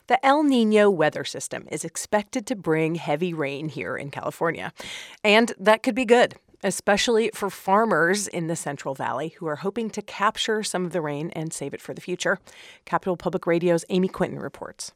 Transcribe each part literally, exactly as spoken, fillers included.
The El Nino weather system is expected to bring heavy rain here in California. And that could be good, especially for farmers in the Central Valley who are hoping to capture some of the rain and save it for the future. Capitol Public Radio's Amy Quinton reports.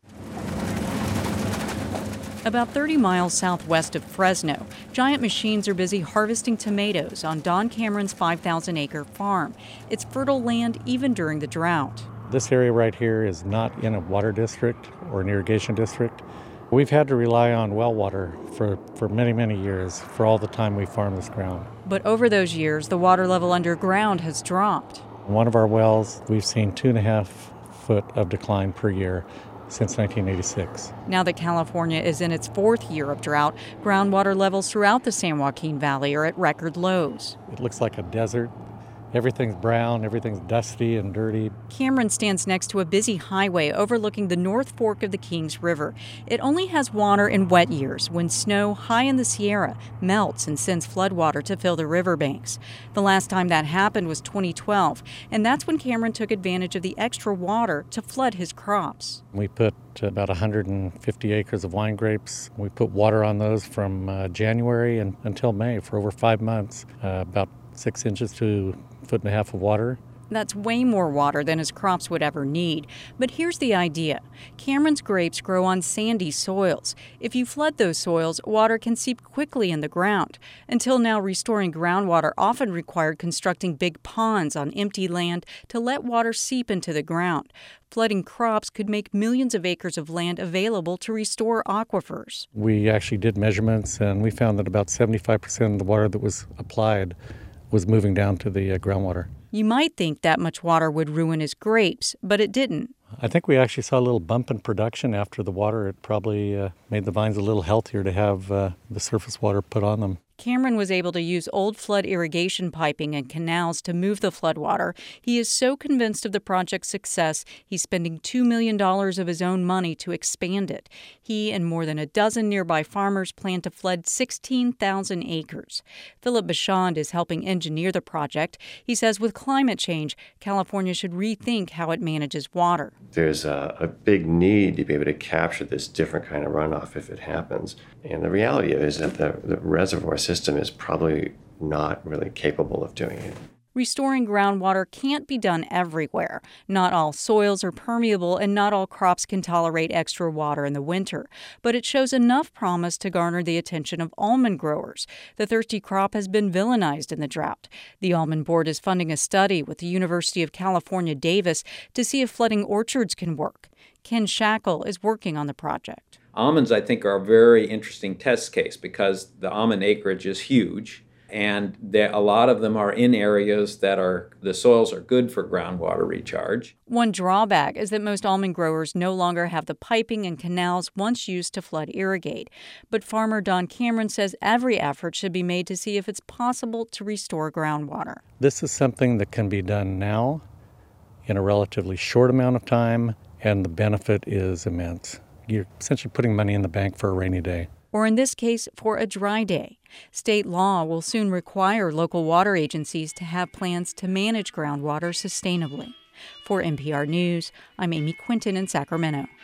About thirty miles southwest of Fresno, giant machines are busy harvesting tomatoes on Don Cameron's five thousand acre farm. It's fertile land even during the drought. This area right here is not in a water district or an irrigation district. We've had to rely on well water for, for many, many years for all the time we farm this ground. But over those years, the water level underground has dropped. In one of our wells, we've seen two and a half foot of decline per year since nineteen eighty-six. Now that California is in its fourth year of drought, groundwater levels throughout the San Joaquin Valley are at record lows. It looks like a desert. Everything's brown, everything's dusty and dirty. Cameron stands next to a busy highway overlooking the North Fork of the Kings River. It only has water in wet years when snow high in the Sierra melts and sends floodwater to fill the riverbanks. The last time that happened was twenty twelve, and that's when Cameron took advantage of the extra water to flood his crops. We put about one hundred fifty acres of wine grapes. We put water on those from uh, January and, until May for over five months, uh, about six inches to a foot and a half of water. That's way more water than his crops would ever need. But here's the idea. Cameron's grapes grow on sandy soils. If you flood those soils, water can seep quickly in the ground. Until now, restoring groundwater often required constructing big ponds on empty land to let water seep into the ground. Flooding crops could make millions of acres of land available to restore aquifers. We actually did measurements, and we found that about seventy-five percent of the water that was applied was moving down to the uh, groundwater. You might think that much water would ruin his grapes, but it didn't. I think we actually saw a little bump in production after the water. It probably uh, made the vines a little healthier to have uh, the surface water put on them. Cameron was able to use old flood irrigation piping and canals to move the floodwater. He is so convinced of the project's success, he's spending two million dollars of his own money to expand it. He and more than a dozen nearby farmers plan to flood sixteen thousand acres. Philip Bachand is helping engineer the project. He says with climate change, California should rethink how it manages water. There's a, a big need to be able to capture this different kind of runoff if it happens. And the reality is that the, the reservoir system is probably not really capable of doing it. Restoring groundwater can't be done everywhere. Not all soils are permeable and not all crops can tolerate extra water in the winter. But it shows enough promise to garner the attention of almond growers. The thirsty crop has been villainized in the drought. The Almond Board is funding a study with the University of California, Davis to see if flooding orchards can work. Ken Shackle is working on the project. Almonds, I think, are a very interesting test case because the almond acreage is huge. And there, a lot of them are in areas that are, the soils are good for groundwater recharge. One drawback is that most almond growers no longer have the piping and canals once used to flood irrigate. But farmer Don Cameron says every effort should be made to see if it's possible to restore groundwater. This is something that can be done now in a relatively short amount of time, and the benefit is immense. You're essentially putting money in the bank for a rainy day. Or in this case, for a dry day. State law will soon require local water agencies to have plans to manage groundwater sustainably. For N P R News, I'm Amy Quinton in Sacramento.